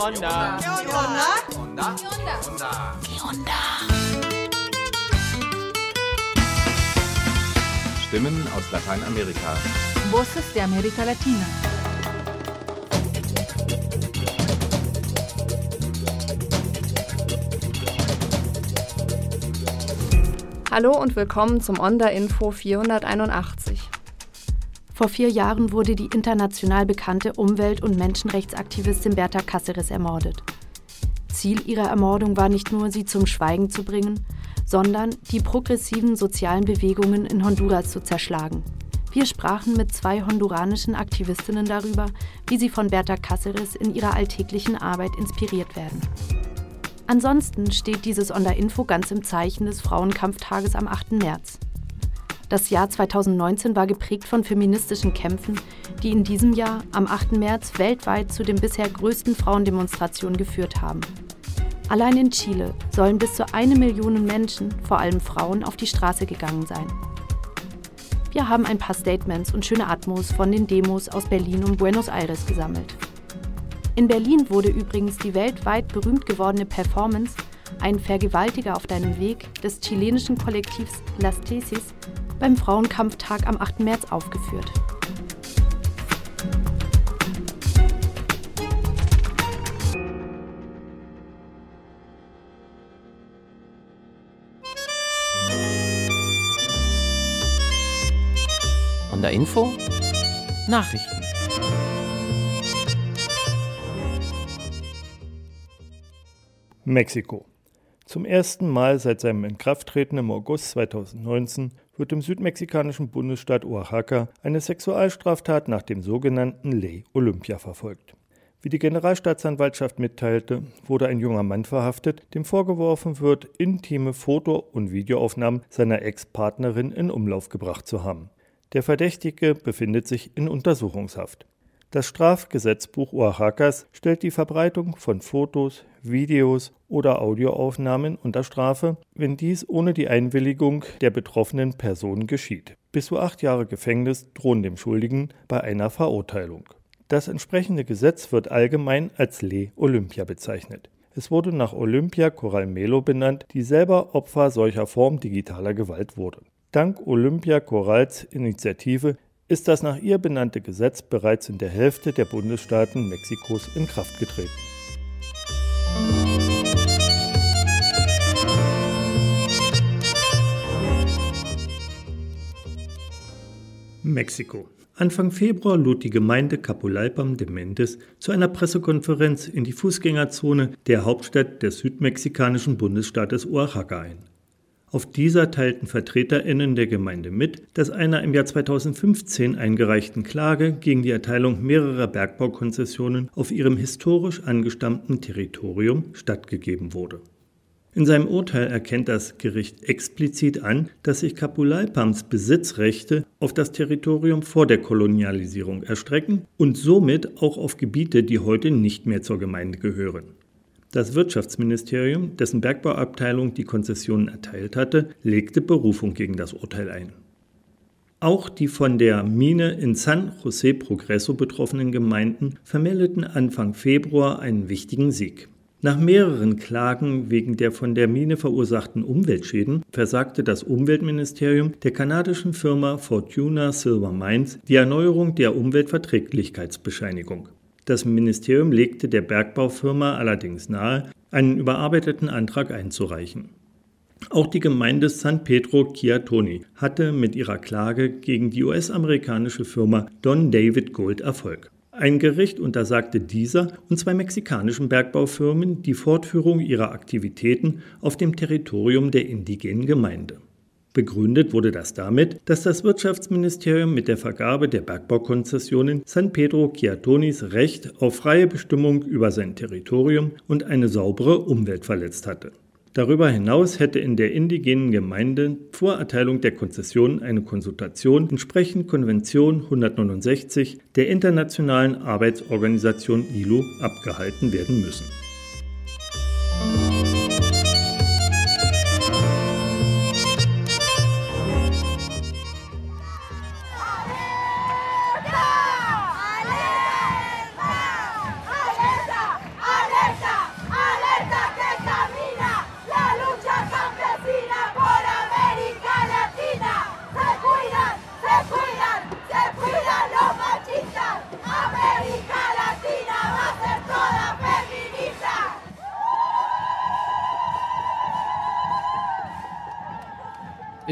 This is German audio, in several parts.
Onda? Stimmen aus Lateinamerika. Voces de América Latina. Hallo und willkommen zum Onda Info 481. Vor 4 Jahren wurde die international bekannte Umwelt- und Menschenrechtsaktivistin Berta Cáceres ermordet. Ziel ihrer Ermordung war nicht nur, sie zum Schweigen zu bringen, sondern die progressiven sozialen Bewegungen in Honduras zu zerschlagen. Wir sprachen mit 2 honduranischen Aktivistinnen darüber, wie sie von Berta Cáceres in ihrer alltäglichen Arbeit inspiriert werden. Ansonsten steht dieses Onda-Info ganz im Zeichen des Frauenkampftages am 8. März. Das Jahr 2019 war geprägt von feministischen Kämpfen, die in diesem Jahr am 8. März weltweit zu den bisher größten Frauendemonstrationen geführt haben. Allein in Chile sollen bis zu 1 Million Menschen, vor allem Frauen, auf die Straße gegangen sein. Wir haben ein paar Statements und schöne Atmos von den Demos aus Berlin und Buenos Aires gesammelt. In Berlin wurde übrigens die weltweit berühmt gewordene Performance Ein Vergewaltiger auf deinem Weg des chilenischen Kollektivs Las Tesis beim Frauenkampftag am 8. März aufgeführt. Onda Info? Nachrichten. Mexiko. Zum ersten Mal seit seinem Inkrafttreten im August 2019 wird im südmexikanischen Bundesstaat Oaxaca eine Sexualstraftat nach dem sogenannten Ley Olimpia verfolgt. Wie die Generalstaatsanwaltschaft mitteilte, wurde ein junger Mann verhaftet, dem vorgeworfen wird, intime Foto- und Videoaufnahmen seiner Ex-Partnerin in Umlauf gebracht zu haben. Der Verdächtige befindet sich in Untersuchungshaft. Das Strafgesetzbuch Oaxacas stellt die Verbreitung von Fotos, Videos oder Audioaufnahmen unter Strafe, wenn dies ohne die Einwilligung der betroffenen Person geschieht. Bis zu 8 Jahre Gefängnis drohen dem Schuldigen bei einer Verurteilung. Das entsprechende Gesetz wird allgemein als Ley Olimpia bezeichnet. Es wurde nach Olympia Corral Melo benannt, die selber Opfer solcher Form digitaler Gewalt wurde. Dank Olympia Corrals Initiative ist das nach ihr benannte Gesetz bereits in der Hälfte der Bundesstaaten Mexikos in Kraft getreten. Mexiko. Anfang Februar lud die Gemeinde Capulalpan de Mendes zu einer Pressekonferenz in die Fußgängerzone der Hauptstadt des südmexikanischen Bundesstaates Oaxaca ein. Auf dieser teilten VertreterInnen der Gemeinde mit, dass einer im Jahr 2015 eingereichten Klage gegen die Erteilung mehrerer Bergbaukonzessionen auf ihrem historisch angestammten Territorium stattgegeben wurde. In seinem Urteil erkennt das Gericht explizit an, dass sich Capulalpans Besitzrechte auf das Territorium vor der Kolonialisierung erstrecken und somit auch auf Gebiete, die heute nicht mehr zur Gemeinde gehören. Das Wirtschaftsministerium, dessen Bergbauabteilung die Konzessionen erteilt hatte, legte Berufung gegen das Urteil ein. Auch die von der Mine in San José Progreso betroffenen Gemeinden vermeldeten Anfang Februar einen wichtigen Sieg. Nach mehreren Klagen wegen der von der Mine verursachten Umweltschäden versagte das Umweltministerium der kanadischen Firma Fortuna Silver Mines die Erneuerung der Umweltverträglichkeitsbescheinigung. Das Ministerium legte der Bergbaufirma allerdings nahe, einen überarbeiteten Antrag einzureichen. Auch die Gemeinde San Pedro Quiatoni hatte mit ihrer Klage gegen die US-amerikanische Firma Don David Gold Erfolg. Ein Gericht untersagte dieser und 2 mexikanischen Bergbaufirmen die Fortführung ihrer Aktivitäten auf dem Territorium der indigenen Gemeinde. Begründet wurde das damit, dass das Wirtschaftsministerium mit der Vergabe der Bergbaukonzessionen San Pedro Quiatonis Recht auf freie Bestimmung über sein Territorium und eine saubere Umwelt verletzt hatte. Darüber hinaus hätte in der indigenen Gemeinde vor Erteilung der Konzession eine Konsultation entsprechend Konvention 169 der Internationalen Arbeitsorganisation ILO abgehalten werden müssen.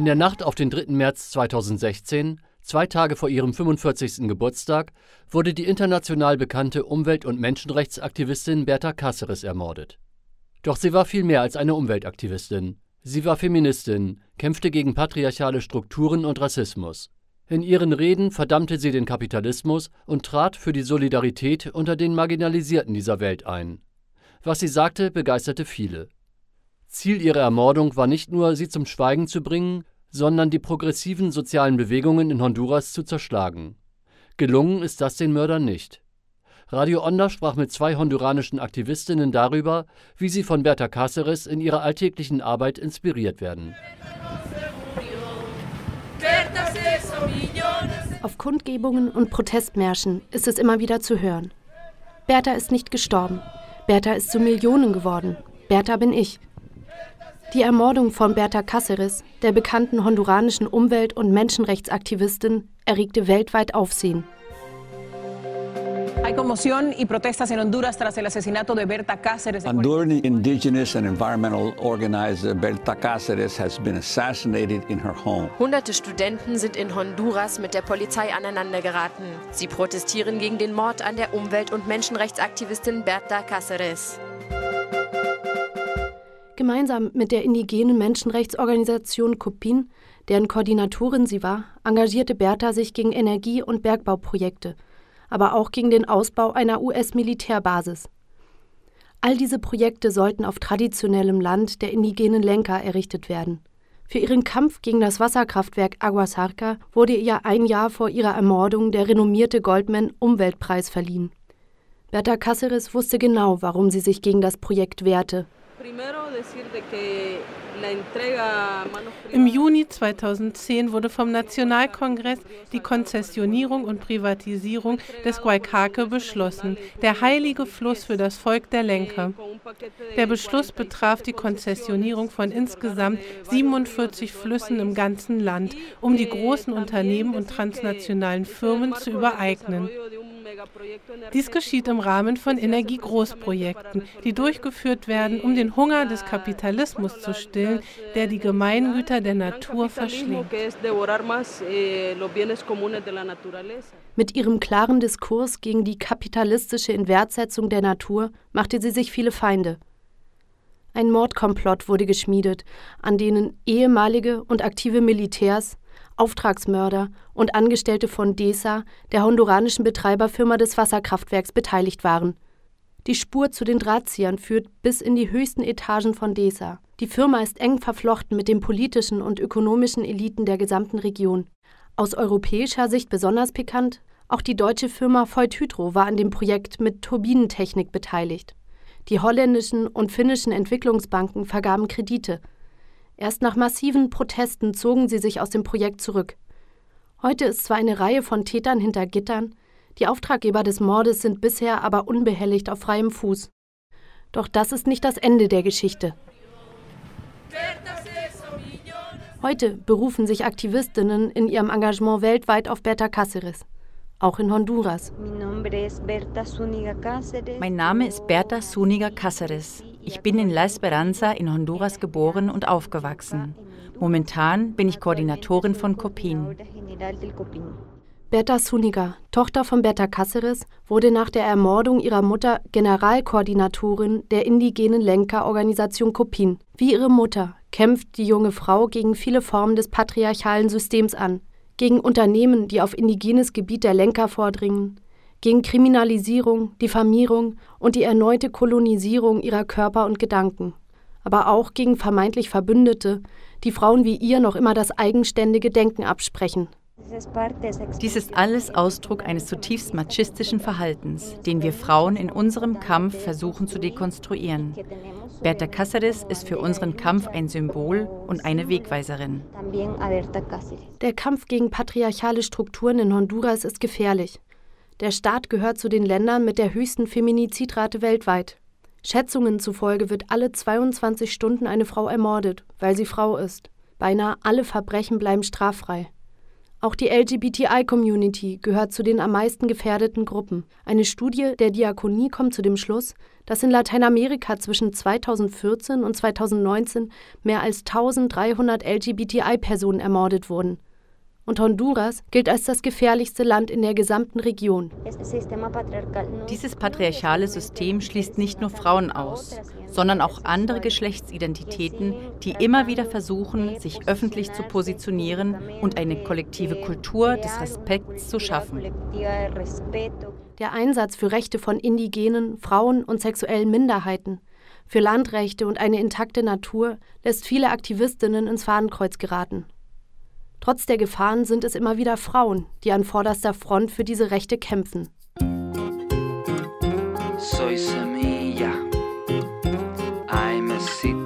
In der Nacht auf den 3. März 2016, 2 Tage vor ihrem 45. Geburtstag, wurde die international bekannte Umwelt- und Menschenrechtsaktivistin Berta Cáceres ermordet. Doch sie war viel mehr als eine Umweltaktivistin. Sie war Feministin, kämpfte gegen patriarchale Strukturen und Rassismus. In ihren Reden verdammte sie den Kapitalismus und trat für die Solidarität unter den Marginalisierten dieser Welt ein. Was sie sagte, begeisterte viele. Ziel ihrer Ermordung war nicht nur, sie zum Schweigen zu bringen, sondern die progressiven sozialen Bewegungen in Honduras zu zerschlagen. Gelungen ist das den Mördern nicht. Radio Onda sprach mit 2 honduranischen Aktivistinnen darüber, wie sie von Berta Cáceres in ihrer alltäglichen Arbeit inspiriert werden. Auf Kundgebungen und Protestmärschen ist es immer wieder zu hören. Berta ist nicht gestorben. Berta ist zu Millionen geworden. Berta bin ich. Die Ermordung von Berta Cáceres, der bekannten honduranischen Umwelt- und Menschenrechtsaktivistin, erregte weltweit Aufsehen. Hay conmoción y protestas en Honduras tras el asesinato de Berta Cáceres. Honduran indigenous and environmental organizer Berta Cáceres has been assassinated in her home. Hunderte Studenten sind in Honduras mit der Polizei aneinandergeraten. Sie protestieren gegen den Mord an der Umwelt- und Menschenrechtsaktivistin Berta Cáceres. Gemeinsam mit der indigenen Menschenrechtsorganisation COPIN, deren Koordinatorin sie war, engagierte Berta sich gegen Energie- und Bergbauprojekte, aber auch gegen den Ausbau einer US-Militärbasis. All diese Projekte sollten auf traditionellem Land der indigenen Lenca errichtet werden. Für ihren Kampf gegen das Wasserkraftwerk Aguas Harca wurde ihr 1 Jahr vor ihrer Ermordung der renommierte Goldman-Umweltpreis verliehen. Berta Cáceres wusste genau, warum sie sich gegen das Projekt wehrte. Im Juni 2010 wurde vom Nationalkongress die Konzessionierung und Privatisierung des Guaycaque beschlossen, der heilige Fluss für das Volk der Lenca. Der Beschluss betraf die Konzessionierung von insgesamt 47 Flüssen im ganzen Land, um die großen Unternehmen und transnationalen Firmen zu übereignen. Dies geschieht im Rahmen von Energiegroßprojekten, die durchgeführt werden, um den Hunger des Kapitalismus zu stillen, der die Gemeingüter der Natur verschlingt. Mit ihrem klaren Diskurs gegen die kapitalistische Inwertsetzung der Natur machte sie sich viele Feinde. Ein Mordkomplott wurde geschmiedet, an denen ehemalige und aktive Militärs, Auftragsmörder und Angestellte von DESA, der honduranischen Betreiberfirma des Wasserkraftwerks, beteiligt waren. Die Spur zu den Drahtziehern führt bis in die höchsten Etagen von DESA. Die Firma ist eng verflochten mit den politischen und ökonomischen Eliten der gesamten Region. Aus europäischer Sicht besonders pikant, auch die deutsche Firma Voith Hydro war an dem Projekt mit Turbinentechnik beteiligt. Die holländischen und finnischen Entwicklungsbanken vergaben Kredite. Erst nach massiven Protesten zogen sie sich aus dem Projekt zurück. Heute ist zwar eine Reihe von Tätern hinter Gittern, die Auftraggeber des Mordes sind bisher aber unbehelligt auf freiem Fuß. Doch das ist nicht das Ende der Geschichte. Heute berufen sich Aktivistinnen in ihrem Engagement weltweit auf Berta Cáceres, auch in Honduras. Mein Name ist Berta Zúñiga Cáceres. Ich bin in La Esperanza in Honduras geboren und aufgewachsen. Momentan bin ich Koordinatorin von COPIN. Berta Zúñiga, Tochter von Berta Cáceres, wurde nach der Ermordung ihrer Mutter Generalkoordinatorin der indigenen Lenca-Organisation COPIN. Wie ihre Mutter kämpft die junge Frau gegen viele Formen des patriarchalen Systems an, gegen Unternehmen, die auf indigenes Gebiet der Lenca vordringen, gegen Kriminalisierung, Diffamierung und die erneute Kolonisierung ihrer Körper und Gedanken, aber auch gegen vermeintlich Verbündete, die Frauen wie ihr noch immer das eigenständige Denken absprechen. Dies ist alles Ausdruck eines zutiefst machistischen Verhaltens, den wir Frauen in unserem Kampf versuchen zu dekonstruieren. Berta Cáceres ist für unseren Kampf ein Symbol und eine Wegweiserin. Der Kampf gegen patriarchale Strukturen in Honduras ist gefährlich. Der Staat gehört zu den Ländern mit der höchsten Feminizidrate weltweit. Schätzungen zufolge wird alle 22 Stunden eine Frau ermordet, weil sie Frau ist. Beinahe alle Verbrechen bleiben straffrei. Auch die LGBTI-Community gehört zu den am meisten gefährdeten Gruppen. Eine Studie der Diakonie kommt zu dem Schluss, dass in Lateinamerika zwischen 2014 und 2019 mehr als 1300 LGBTI-Personen ermordet wurden. Und Honduras gilt als das gefährlichste Land in der gesamten Region. Dieses patriarchale System schließt nicht nur Frauen aus, sondern auch andere Geschlechtsidentitäten, die immer wieder versuchen, sich öffentlich zu positionieren und eine kollektive Kultur des Respekts zu schaffen. Der Einsatz für Rechte von Indigenen, Frauen und sexuellen Minderheiten, für Landrechte und eine intakte Natur lässt viele Aktivistinnen ins Fadenkreuz geraten. Trotz der Gefahren sind es immer wieder Frauen, die an vorderster Front für diese Rechte kämpfen. Soy semilla, I'm a seed.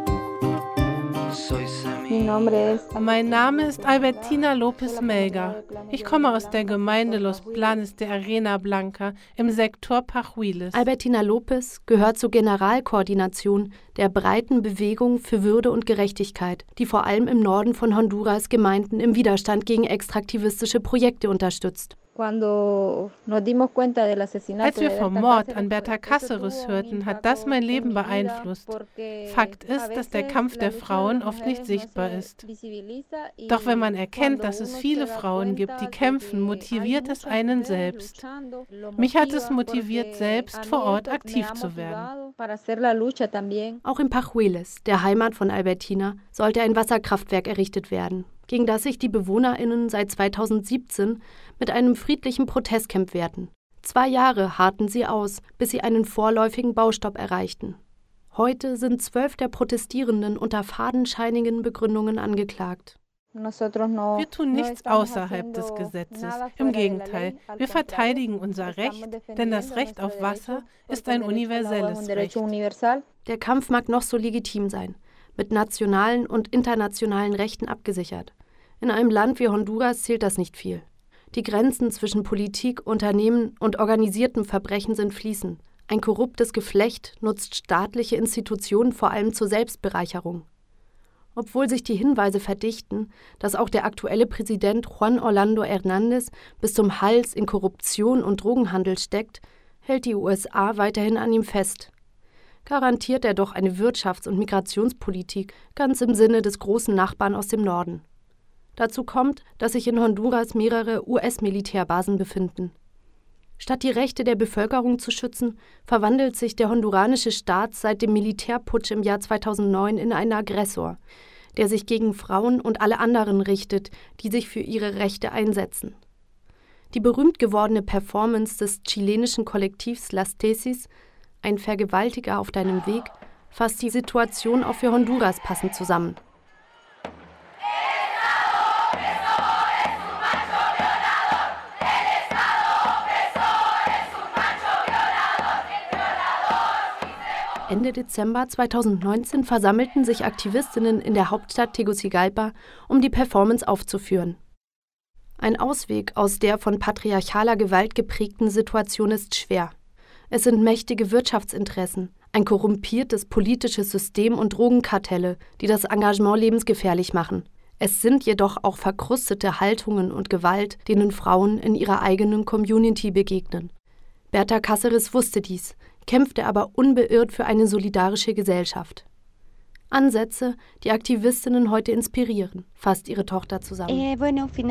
Soy semilla. Mein Name ist Albertina López Melgar. Ich komme aus der Gemeinde Los Planes de Arena Blanca im Sektor Pajuiles. Albertina López gehört zur Generalkoordination der breiten Bewegung für Würde und Gerechtigkeit, die vor allem im Norden von Honduras Gemeinden im Widerstand gegen extraktivistische Projekte unterstützt. Als wir vom Mord an Berta Cáceres hörten, hat das mein Leben beeinflusst. Fakt ist, dass der Kampf der Frauen oft nicht sichtbar ist. Doch wenn man erkennt, dass es viele Frauen gibt, die kämpfen, motiviert es einen selbst. Mich hat es motiviert, selbst vor Ort aktiv zu werden. Auch in Pajuiles, der Heimat von Albertina, sollte ein Wasserkraftwerk errichtet werden, gegen das sich die BewohnerInnen seit 2017 mit einem friedlichen Protestcamp wehrten. 2 Jahre harrten sie aus, bis sie einen vorläufigen Baustopp erreichten. Heute sind 12 der Protestierenden unter fadenscheinigen Begründungen angeklagt. Wir tun nichts außerhalb des Gesetzes. Im Gegenteil, wir verteidigen unser Recht, denn das Recht auf Wasser ist ein universelles Recht. Der Kampf mag noch so legitim sein, mit nationalen und internationalen Rechten abgesichert. In einem Land wie Honduras zählt das nicht viel. Die Grenzen zwischen Politik, Unternehmen und organisiertem Verbrechen sind fließend. Ein korruptes Geflecht nutzt staatliche Institutionen vor allem zur Selbstbereicherung. Obwohl sich die Hinweise verdichten, dass auch der aktuelle Präsident Juan Orlando Hernández bis zum Hals in Korruption und Drogenhandel steckt, hält die USA weiterhin an ihm fest. Garantiert er doch eine Wirtschafts- und Migrationspolitik ganz im Sinne des großen Nachbarn aus dem Norden. Dazu kommt, dass sich in Honduras mehrere US-Militärbasen befinden. Statt die Rechte der Bevölkerung zu schützen, verwandelt sich der honduranische Staat seit dem Militärputsch im Jahr 2009 in einen Aggressor, der sich gegen Frauen und alle anderen richtet, die sich für ihre Rechte einsetzen. Die berühmt gewordene Performance des chilenischen Kollektivs Las Tesis, ein Vergewaltiger auf deinem Weg, fasst die Situation auch für Honduras passend zusammen. Ende Dezember 2019 versammelten sich Aktivistinnen in der Hauptstadt Tegucigalpa, um die Performance aufzuführen. Ein Ausweg aus der von patriarchaler Gewalt geprägten Situation ist schwer. Es sind mächtige Wirtschaftsinteressen, ein korrumpiertes politisches System und Drogenkartelle, die das Engagement lebensgefährlich machen. Es sind jedoch auch verkrustete Haltungen und Gewalt, denen Frauen in ihrer eigenen Community begegnen. Berta Cáceres wusste dies, kämpfte aber unbeirrt für eine solidarische Gesellschaft. Ansätze, die Aktivistinnen heute inspirieren, fasst ihre Tochter zusammen.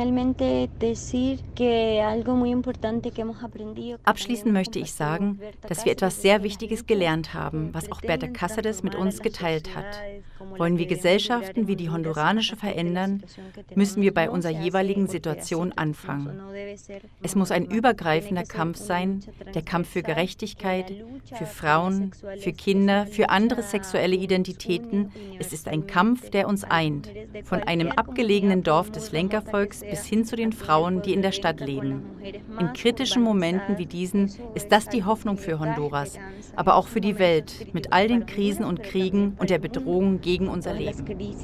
Abschließend möchte ich sagen, dass wir etwas sehr Wichtiges gelernt haben, was auch Berta Cáceres mit uns geteilt hat. Wollen wir Gesellschaften wie die honduranische verändern, müssen wir bei unserer jeweiligen Situation anfangen. Es muss ein übergreifender Kampf sein, der Kampf für Gerechtigkeit, für Frauen, für Kinder, für andere sexuelle Identitäten. Es ist ein Kampf, der uns eint, von einem abgelegenen Dorf des Lenca-Volks bis hin zu den Frauen, die in der Stadt leben. In kritischen Momenten wie diesen ist das die Hoffnung für Honduras, aber auch für die Welt, mit all den Krisen und Kriegen und der Bedrohung gegen unser Leben.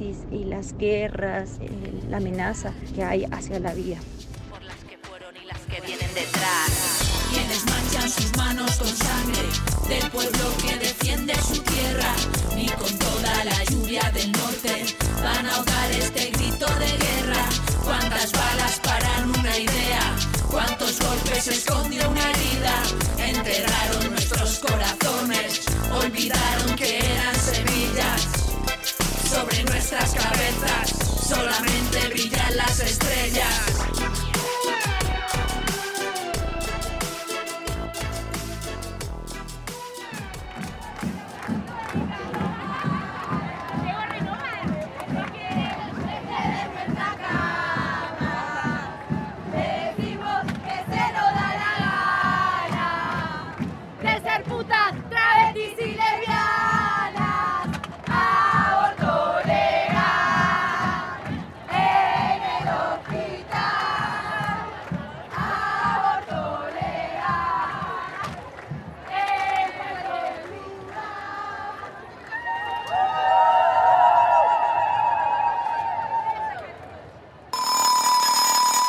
Quienes manchan sus manos con sangre del pueblo que defiende su tierra, ni con toda la lluvia del norte van a ahogar este grito de guerra. ¿Cuántas balas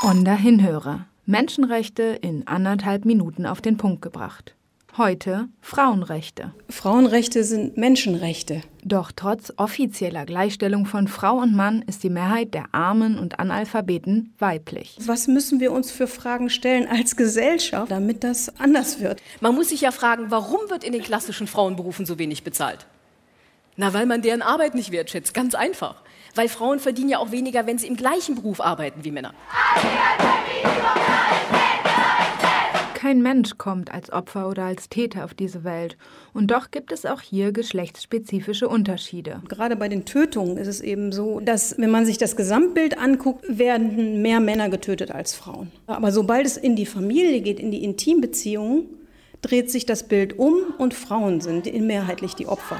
Onda Hinhörer. Menschenrechte in 1,5 Minuten auf den Punkt gebracht. Heute Frauenrechte. Frauenrechte sind Menschenrechte. Doch trotz offizieller Gleichstellung von Frau und Mann ist die Mehrheit der Armen und Analphabeten weiblich. Was müssen wir uns für Fragen stellen als Gesellschaft, damit das anders wird? Man muss sich ja fragen, warum wird in den klassischen Frauenberufen so wenig bezahlt? Na, weil man deren Arbeit nicht wertschätzt, ganz einfach. Weil Frauen verdienen ja auch weniger, wenn sie im gleichen Beruf arbeiten wie Männer. Kein Mensch kommt als Opfer oder als Täter auf diese Welt. Und doch gibt es auch hier geschlechtsspezifische Unterschiede. Gerade bei den Tötungen ist es eben so, dass, wenn man sich das Gesamtbild anguckt, werden mehr Männer getötet als Frauen. Aber sobald es in die Familie geht, in die Intimbeziehungen, dreht sich das Bild um und Frauen sind mehrheitlich die Opfer.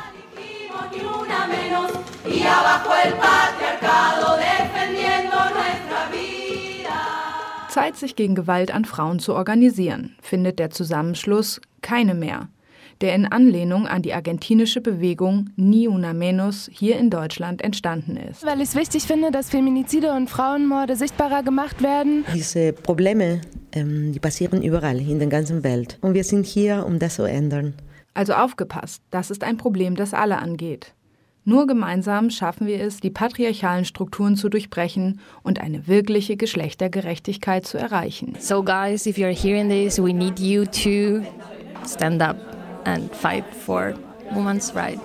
Zeit, sich gegen Gewalt an Frauen zu organisieren, findet der Zusammenschluss Keine mehr, der in Anlehnung an die argentinische Bewegung Ni Una Menos hier in Deutschland entstanden ist. Weil ich es wichtig finde, dass Feminizide und Frauenmorde sichtbarer gemacht werden. Diese Probleme, die passieren überall in der ganzen Welt. Und wir sind hier, um das zu ändern. Also aufgepasst, das ist ein Problem, das alle angeht. Nur gemeinsam schaffen wir es, die patriarchalen Strukturen zu durchbrechen und eine wirkliche Geschlechtergerechtigkeit zu erreichen. So guys, if you're hearing this, we need you to stand up and fight for women's rights.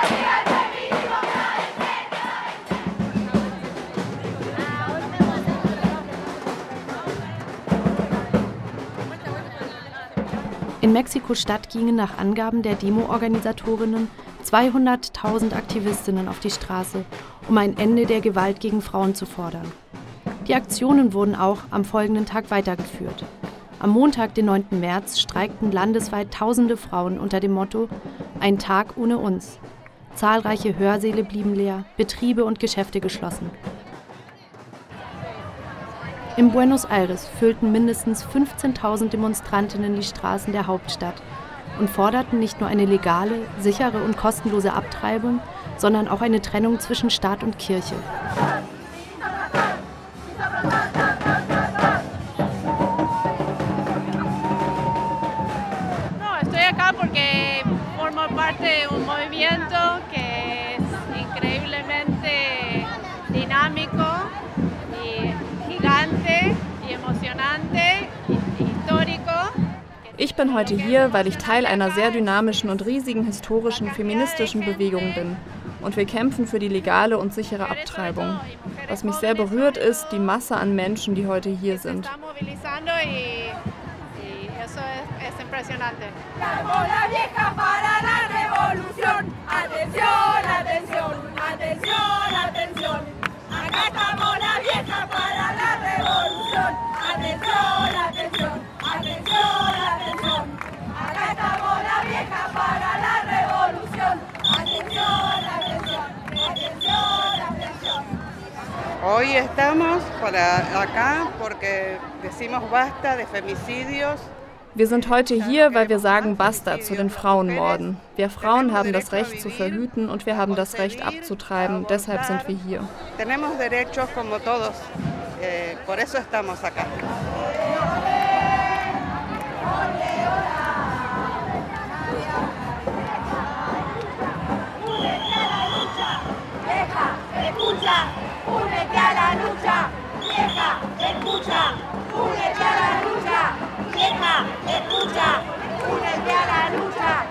In Mexiko-Stadt gingen nach Angaben der Demo-Organisatorinnen 200.000 Aktivistinnen auf die Straße, um ein Ende der Gewalt gegen Frauen zu fordern. Die Aktionen wurden auch am folgenden Tag weitergeführt. Am Montag, den 9. März, streikten landesweit tausende Frauen unter dem Motto »Ein Tag ohne uns«. Zahlreiche Hörsäle blieben leer, Betriebe und Geschäfte geschlossen. In Buenos Aires füllten mindestens 15.000 Demonstrantinnen die Straßen der Hauptstadt und forderten nicht nur eine legale, sichere und kostenlose Abtreibung, sondern auch eine Trennung zwischen Staat und Kirche. No, estoy acá porque formo parte de un movimiento que es increíblemente dinámico y gigante y emocionante y histórico. Ich bin heute hier, weil ich Teil einer sehr dynamischen und riesigen historischen feministischen Bewegung bin. Und wir kämpfen für die legale und sichere Abtreibung. Was mich sehr berührt, ist die Masse an Menschen, die heute hier sind. Hoy estamos acá porque decimos basta de femicidios. Wir sind heute hier, weil wir sagen Basta zu den Frauenmorden. Wir Frauen haben das Recht zu verhüten und wir haben das Recht abzutreiben. Deshalb sind wir hier. Tenemos derechos como todos. Por eso estamos acá. Únete a la lucha, vieja, escucha, únete a la lucha, vieja, escucha, únete a la lucha.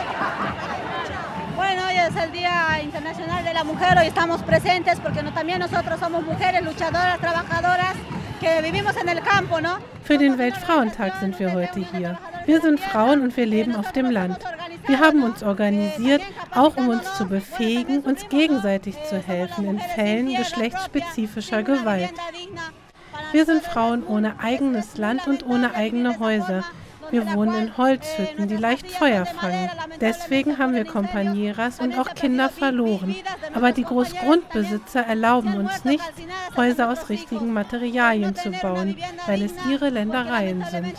Bueno, hoy es el Día Internacional de la Mujer, hoy estamos presentes porque también nosotros somos mujeres luchadoras, trabajadoras, que vivimos en el campo, ¿no? Für den Weltfrauentag sind wir heute hier. Wir sind Frauen und wir leben auf dem Land. Wir haben uns organisiert, auch um uns zu befähigen, uns gegenseitig zu helfen in Fällen geschlechtsspezifischer Gewalt. Wir sind Frauen ohne eigenes Land und ohne eigene Häuser. Wir wohnen in Holzhütten, die leicht Feuer fangen. Deswegen haben wir Compañeras und auch Kinder verloren. Aber die Großgrundbesitzer erlauben uns nicht, Häuser aus richtigen Materialien zu bauen, weil es ihre Ländereien sind.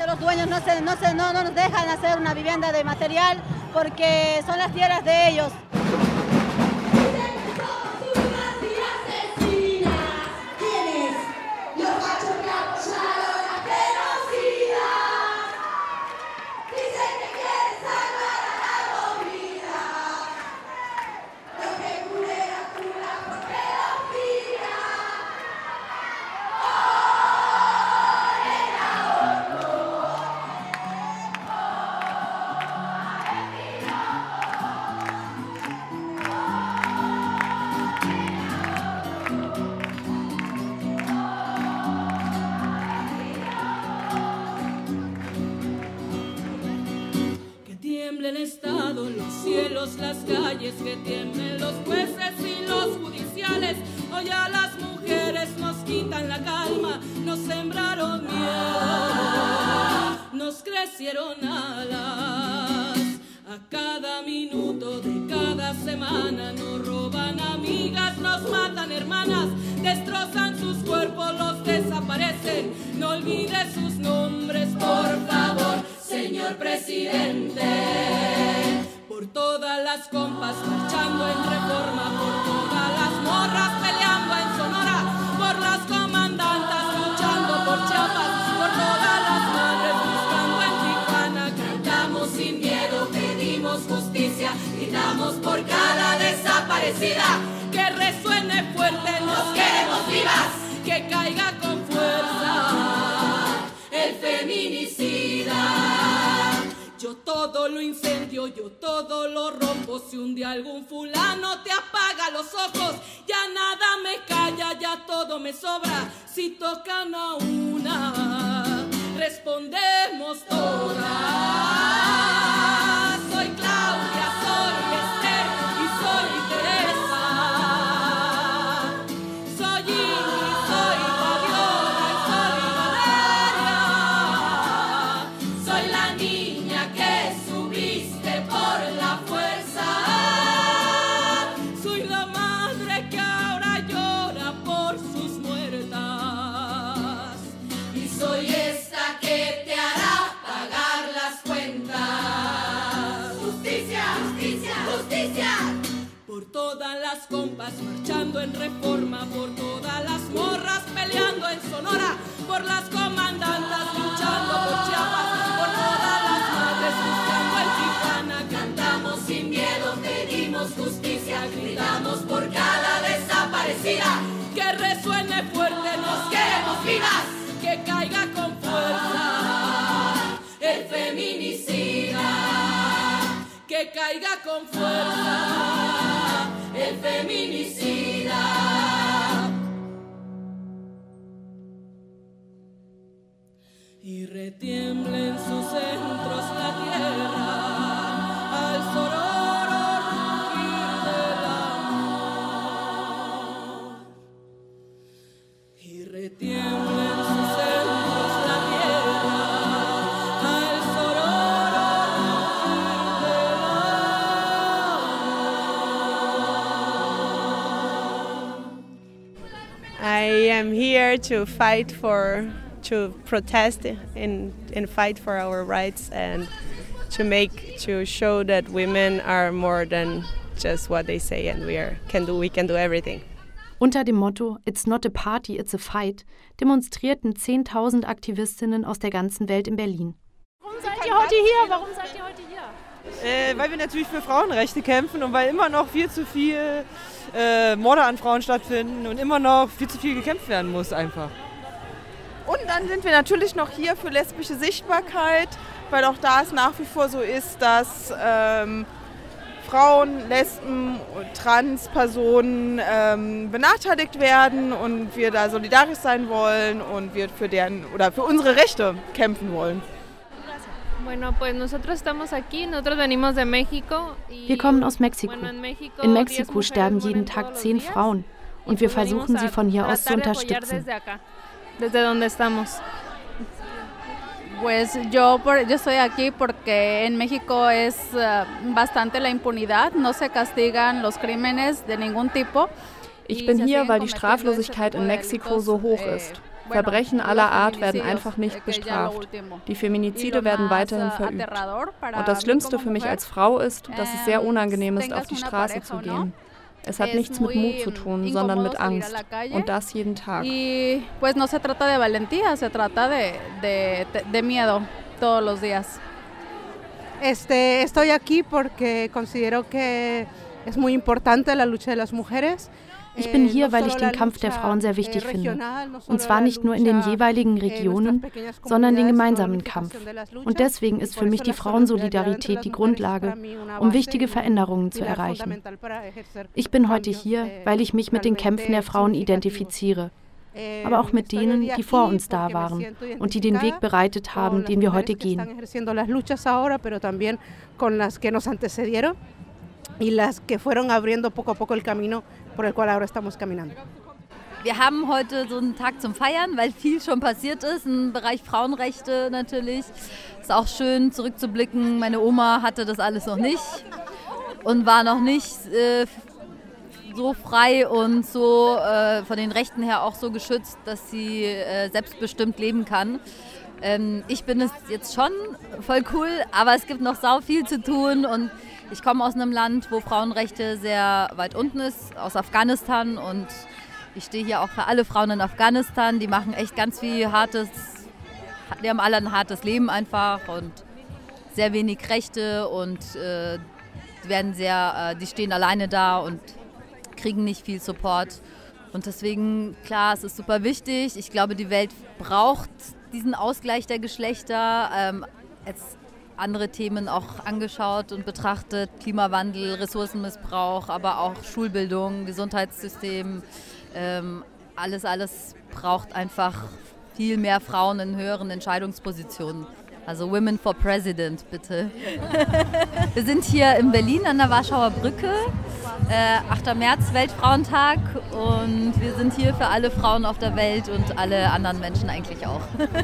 del Estado, los cielos, las calles, que tiemblen los jueces y los judiciales. Hoy a las mujeres nos quitan la calma, nos sembraron miedo, nos crecieron alas. A cada minuto de cada semana nos roban amigas, nos matan hermanas, destrozan sus cuerpos, los desaparecen. No olvide sus nombres, por favor, señor presidente. Por todas las compas marchando en Reforma, por todas las morras peleando en Sonora, por las comandantas luchando por Chiapas, por todas las madres buscando en Tijuana. Cantamos sin miedo, pedimos justicia, gritamos por cada desaparecida. Que resuene fuerte, nos queremos vivas, que caiga con fuerza el feminicida. Yo todo lo incendio, yo todo lo rompo. Si un día algún fulano te apaga los ojos, ya nada me calla, ya todo me sobra. Si tocan a una, respondemos todas. Soy Claudia, soy Esther y soy Teresa. Soy Ingrid, soy Fabiola y soy Valeria. Soy la niña que subiste por la fuerza. Soy la madre que ahora llora por sus muertas. Y soy esta que te hará pagar las cuentas. Justicia, justicia, justicia. Por todas las compas marchando en Reforma, por todas las morras peleando en Sonora, por las comandantas luchando por Chiapas, por todas las madres buscando en Tijuana. Cantamos sin miedo, pedimos justicia, gritamos por cada desaparecida. Que resuene fuerte, nos queremos vivas, que caiga con fuerza el feminicida. Que caiga con fuerza el feminicida. Y retiembla en sus centros la tierra al sororo rugir del amor. Y retiembla en sus centros la tierra al sororo rugir del amor. I am here to protest and fight for our rights and to show that women are more than just what they say, and we can do everything. Unter dem Motto "It's not a party, it's a fight" demonstrierten 10.000 Aktivistinnen aus der ganzen Welt in Berlin. Warum seid ihr heute hier? Warum seid ihr heute hier? Weil wir natürlich für Frauenrechte kämpfen und weil immer noch viel zu viel Morde an Frauen stattfinden und immer noch viel zu viel gekämpft werden muss einfach. Und dann sind wir natürlich noch hier für lesbische Sichtbarkeit, weil auch da es nach wie vor so ist, dass Frauen, Lesben und Transpersonen benachteiligt werden und wir da solidarisch sein wollen und wir für unsere Rechte kämpfen wollen. Wir kommen aus Mexiko. In Mexiko sterben jeden Tag 10 Frauen und wir versuchen, sie von hier aus zu unterstützen. Pues yo estoy aquí porque en México es bastante la impunidad, no se castigan los crímenes de ningún tipo. Ich bin hier, weil die Straflosigkeit in Mexiko so hoch ist. Verbrechen aller Art werden einfach nicht bestraft. Die Feminizide werden weiterhin verübt. Und das Schlimmste für mich als Frau ist, dass es sehr unangenehm ist, auf die Straße zu gehen. Es hat nichts mit Mut zu tun, sondern mit Angst. Und das jeden Tag. Y pues no se trata de valentía, se trata de miedo todos los días. Estoy aquí porque considero que es muy importante la lucha de las mujeres. Ich bin hier, weil ich den Kampf der Frauen sehr wichtig finde. Und zwar nicht nur in den jeweiligen Regionen, sondern den gemeinsamen Kampf. Und deswegen ist für mich die Frauensolidarität die Grundlage, um wichtige Veränderungen zu erreichen. Ich bin heute hier, weil ich mich mit den Kämpfen der Frauen identifiziere. aber auch mit denen, die vor uns da waren und die den Weg bereitet haben, den wir heute gehen. Wir haben heute so einen Tag zum Feiern, weil viel schon passiert ist im Bereich Frauenrechte natürlich. Ist auch schön zurückzublicken. Meine Oma hatte das alles noch nicht und war noch nicht so frei und so von den Rechten her auch so geschützt, dass sie selbstbestimmt leben kann. Ich bin es jetzt schon voll cool, aber es gibt noch sau viel zu tun und ich komme aus einem Land, wo Frauenrechte sehr weit unten ist, aus Afghanistan, und ich stehe hier auch für alle Frauen in Afghanistan. Die machen echt ganz viel die haben alle ein hartes Leben einfach und sehr wenig Rechte und die stehen alleine da und kriegen nicht viel Support. Und deswegen, klar, es ist super wichtig. Ich glaube, die Welt braucht diesen Ausgleich der Geschlechter. Jetzt andere Themen auch angeschaut und betrachtet. Klimawandel, Ressourcenmissbrauch, aber auch Schulbildung, Gesundheitssystem. Alles braucht einfach viel mehr Frauen in höheren Entscheidungspositionen. Also Women for President, bitte. Wir sind hier in Berlin an der Warschauer Brücke, 8. März, Weltfrauentag, und wir sind hier für alle Frauen auf der Welt und alle anderen Menschen eigentlich auch.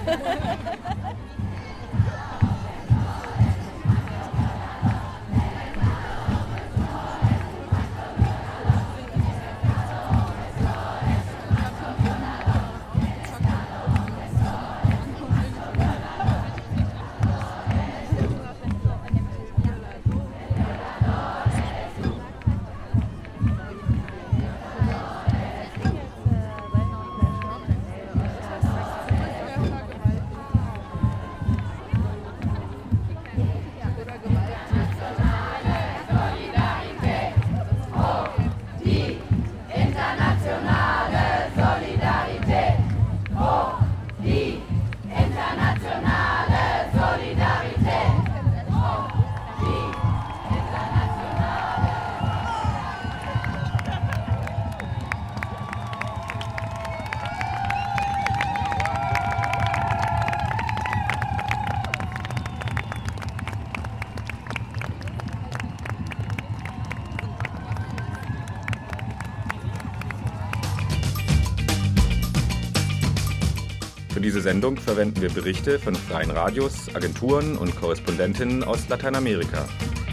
Für diese Sendung verwenden wir Berichte von freien Radios, Agenturen und Korrespondentinnen aus Lateinamerika.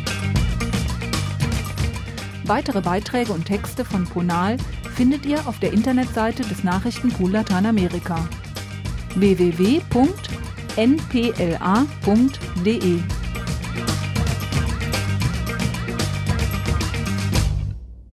Weitere Beiträge und Texte von Ponal findet ihr auf der Internetseite des Nachrichtenpool Lateinamerika www.npla.de.